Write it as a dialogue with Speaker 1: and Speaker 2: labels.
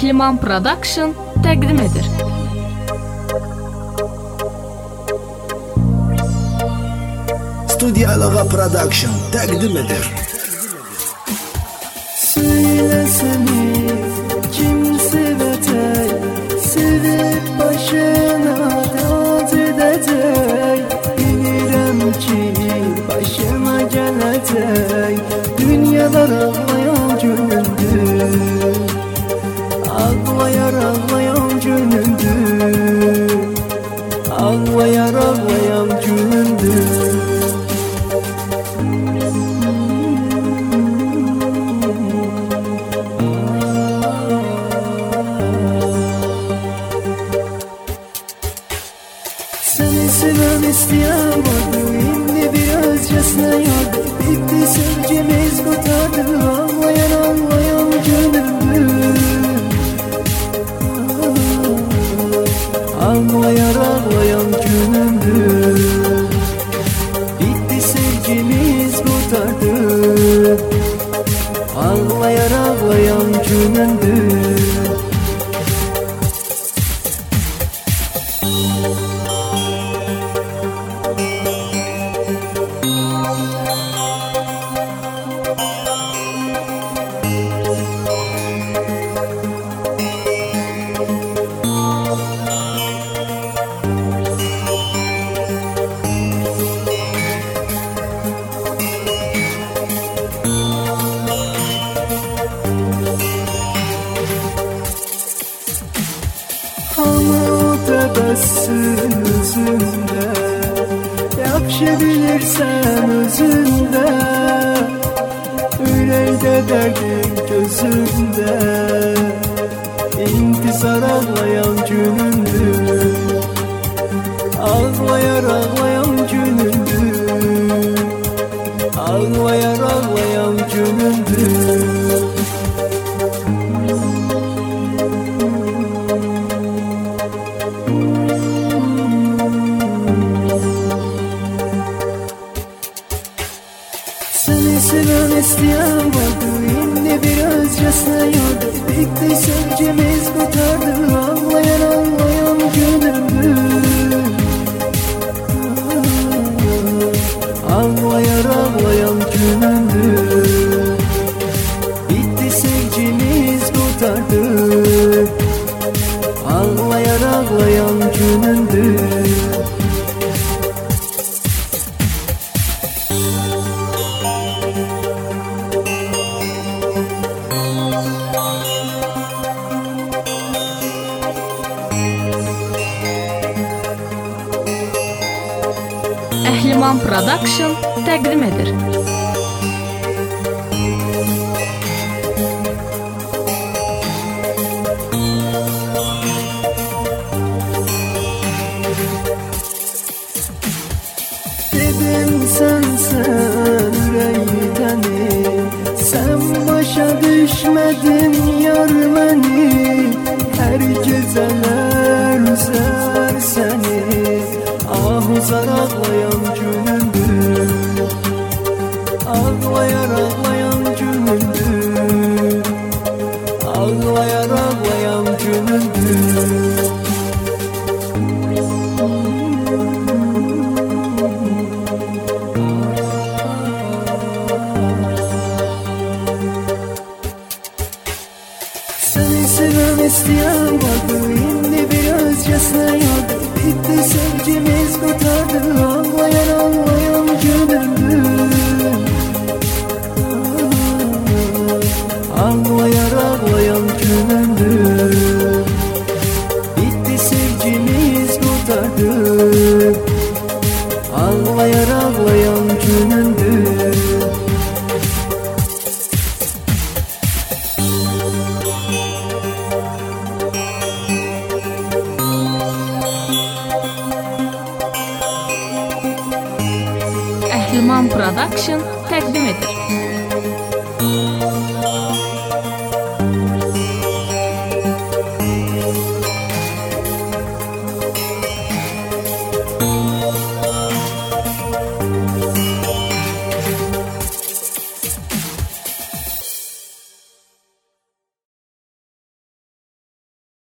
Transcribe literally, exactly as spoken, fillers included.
Speaker 1: Əhliman Production təqdim edir.
Speaker 2: Studiyalığa Production təqdim edir.
Speaker 3: Söylesene kim sevecek, sevip başına dert edecek. Bilirim ki başıma gelecek, dünyalar ağlayan günümdür. Ağlayar ağlayan günümdür. Ağlayar ağlayan günümdür. Seni sevmem isteyen vardı, indi birazcasına yardı. Bitti sevgimiz kurtardı, ağlayan ağlayan gönüldü. Ağlayan ağlayan gönüldü. Bitti sevgimiz kurtardı, ağlayan ağlayan gönüldü. Hamı təbəssüm üzündə, yaxşı bilirsən özündə. Ürəkdə dərdin gözündə, intizar ağlayan günündür. Ağlayar ağlayan günündür. Ağlayar ağlayan günündür. Seni sevmem isteyen vardı, indi birazcasına yardı. Bitti sevgimiz kurtardı, ağlayan ağlayan gönüldü. Ağlayan ağlayan gönüldü. Bitti sevgimiz kurtardı, ağlayan ağlayan gönüldü.
Speaker 1: Əhliman Production təqdim edir.
Speaker 3: Dedim sen sen yüreğdeni, sen başa düşmedin yar beni. Her geceler üzer seni, ah uzar ağlayan günündür. Ağlayar ağlayan günündür. Ağlayar ağlayan günündür. Seni sevmem isteyen vardı, indi birazcasına yardı. Bitti sevgimiz kurtardı, ağlayan ağlayan gönüldü. Ağlayan ağlayan gönüldü. Bitti sevgimiz kurtardı, ağlayan ağlayan gönüldü.
Speaker 1: Əhliman Production təqdim edir.